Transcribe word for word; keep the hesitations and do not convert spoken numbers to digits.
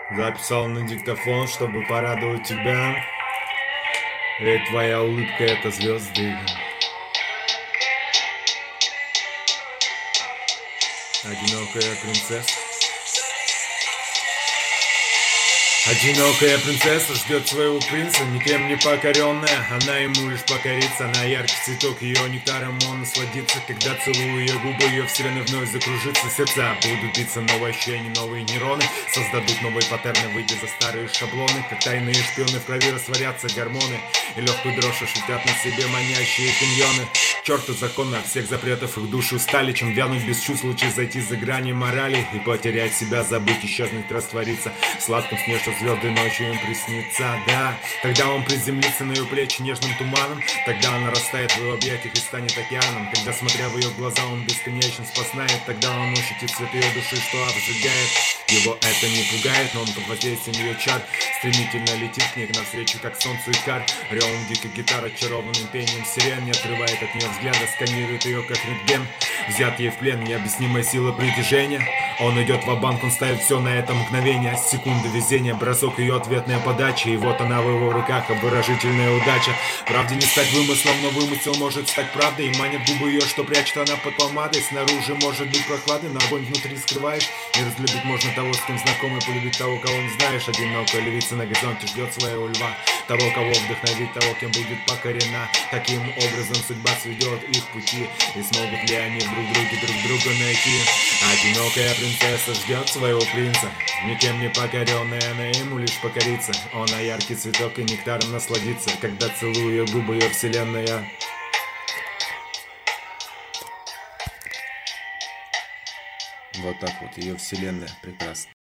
Записал на диктофон, чтобы порадовать тебя. Ведь твоя улыбка — это звезды. Одинокая принцесса. Одинокая принцесса ждет своего принца, никем не покоренная. Она ему лишь покорится, она яркий цветок, ее нектаром он насладится. Когда целую ее губы, ее вселенная вновь закружится. Сердца будут биться, новые ощущения, новые нейроны создадут новые паттерны, выйдя за старые шаблоны. Как тайные шпионы в крови растворятся гормоны, и легкую дрожь ощутят на себе манящие пиньоны. К черту закон от всех запретов, их души устали. Чем вянуть без чувств, лучше зайти за грани морали и потерять себя, забыть, исчезнуть, раствориться в сладком сне, что звезды ночью им приснится. Да, тогда он приземлится на ее плечи нежным туманом. Тогда она растает в его объятиях и станет океаном. Когда, смотря в ее глаза, он бесконечно спасает. Тогда он ощутит цвет ее души, что обжигает. Его это не пугает, но он под воздействием ее чар стремительно летит к ней навстречу, как солнцу икар. Ревом дикой гитары, очарованным пением сирен, не отрывает от нее взгляда, сканирует ее как рентген. Взят ей в плен необъяснимая сила притяжения. Он идет ва-банк, он ставит все на это мгновение. Секунда везения, бросок ее ответная подача. И вот она в его руках, обворожительная удача. Правде не стать вымыслом, но вымысел может стать правдой. И манит губы ее, что прячет она под помадой. Снаружи может быть прохладой, но огонь внутри скрываешь. И разлюбить можно того, с кем знаком, и полюбить того, кого не знаешь. Одинокая львица на горизонте ждет своего льва, того, кого вдохновить, того, кем будет покорена. Таким образом судьба сведет их пути, и смогут ли они друг друга друг друга найти. Одинокая принцесса ждет своего принца, никем не покоренная, она ему лишь покорится. Он а яркий цветок и нектаром насладится, когда целую ее губы, ее вселенная. Вот так вот, ее вселенная прекрасна.